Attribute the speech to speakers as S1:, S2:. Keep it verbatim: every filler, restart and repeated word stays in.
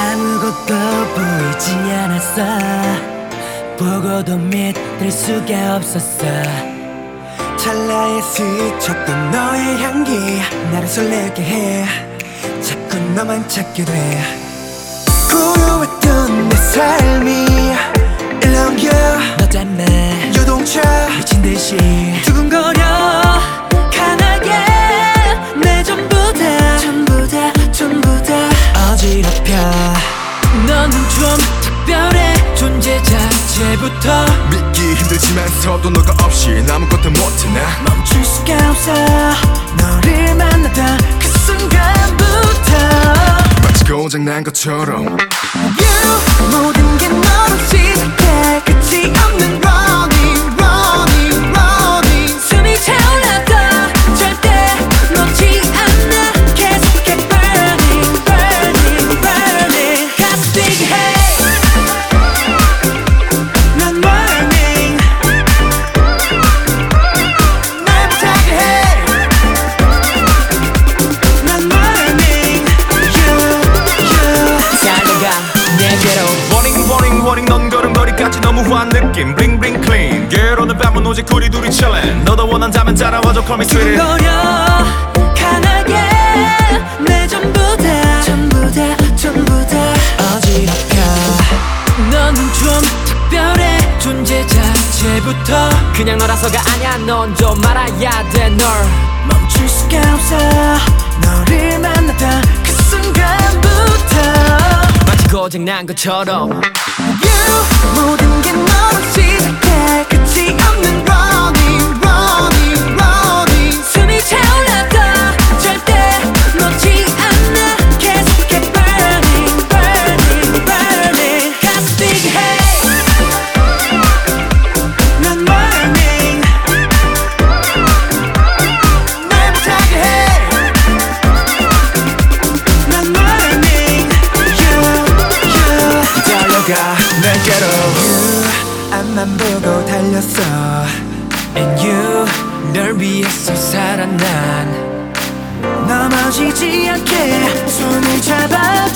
S1: 아무것도 보이지 않았어. 보고도 믿을 수가 없었어. 찰나에 스쳤던 너의 향기 나를 설레게 해. 자꾸 너만 찾게 돼. 고요했던 내 삶이 일렁여 너 때문에 유동차 미친 듯이 두근거려 강하게. 내 전부 다 전부 다 전부 다 어지럽혀. 너는 좀 특별해. 존재 자체부터
S2: 믿기 힘들지만서도 너가 없이 아무것도 못해. 나
S1: 멈출 수가 없어. 너를 만나던 그 순간부터
S2: 마치 고장난 것처럼
S1: You 모든 게 너로 시작해. 끝이 없는 running running running. 숨이 차올라도 절대 놓지 않아. 계속해 burning burning burning. 가슴 뛰게 해. 난 warning 날 못하게 해. 난 warning you you 달려가 내게로.
S2: Warning warning warning 넌 걸음걸이까지 너무 후한 느낌 Bling bling clean Girl 오늘 밤은 오직 우리 둘이 chillin'. 너도 원한다면 따라와줘 call me sweetie.
S1: 두근거려 강하게. 내 전부 다 전부 다 전부 다 어지럽혀. 너는 좀 특별해. 존재 자체부터
S3: 그냥 너라서가 아냐. 넌 좀 말아야 돼. 널
S1: 멈출 수가 없어. 너를 만나던 그 순간부터
S3: 마치 고장난 것처럼
S1: You 모든 게 너로 시작해. 끝이 없는 running running running. 숨이 차올라도 절대 놓지 않아. 계속해 burning burning burning. 가슴 뛰게 해. 난 warning 날 못하게 해. 난 warning you you
S2: 달려가 내게로
S1: You 앞만 보고 달렸어. And you 널 위해서 살아. 난 넘어지지 않게 손을 잡아